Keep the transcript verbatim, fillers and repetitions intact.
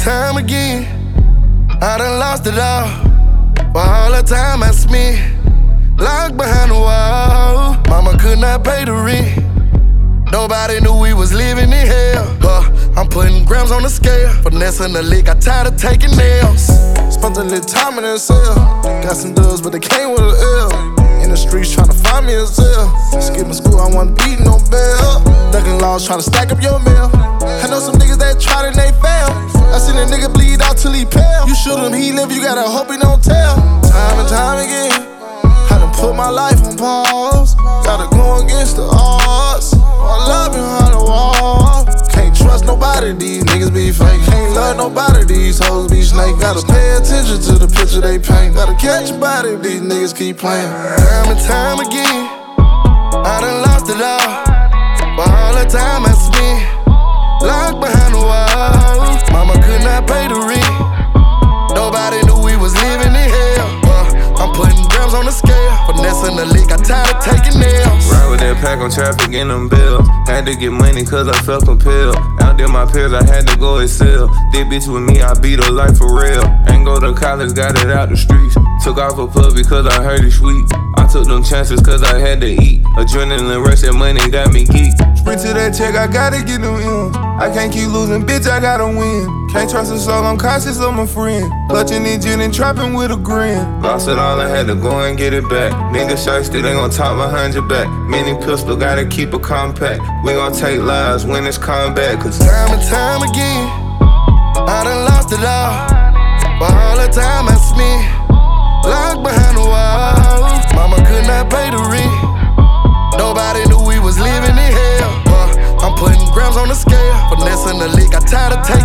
time again, I done lost it all. For all the time I spent locked behind the wall. Mama could not pay the rent. Nobody knew we was living in hell. Huh, I'm putting grams on the scale. Finessing the lick, I tired of taking nails. Spent a little time in that cell. Got some dubs, but they came with an L. In the streets tryna find me a cell. Skipping school, I wasn't beating no bell. Ducking laws tryna stack up your mail. I know some niggas that tried and they failed. I seen a nigga bleed out till he pale. You shoot him, he live, you gotta hope he don't tell. Time and time again, I done put my life on pause. Gotta go against the odds. I love behind the wall. Can't trust nobody, these niggas be fake. Can't love nobody, these hoes be snake. Gotta pay attention to the picture they paint. Gotta catch a body if these niggas keep playing. Time and time again, I done lost it all. For all the time I spent locked behind the wall. Mama could not pay the rent. Nobody knew we was living in hell. Uh, I'm putting grams on the scale. Finessing the lick, I tired of taking nails. Ride with that pack on traffic in them bills. Had to get money cause I felt compelled. Out there my peers, I had to go excel. This bitch with me, I beat her life for real. Ain't go to college, got it out the streets. Took off a puppy cause I heard it sweet. I took them chances cause I had to eat. Adrenaline rush, that money got me geek. Sprint to that check, I gotta get them in. I can't keep losing, bitch, I gotta win. Can't trust a soul, I'm cautious of my friend. Clutching engine and trapping with a grin. Lost it all, I had to go and get it back. Niggas shot still ain't gon' top my hundred back. Mini pistol, gotta keep it compact. We gon' take lives when it's combat. Cause time and time again, I done lost it all. For all the time I spent locked behind the wall. Mama could not pay the rent. Nobody knew we was living in hell. Uh, I'm putting grams on the scale. Finessing the lick, I tired of taking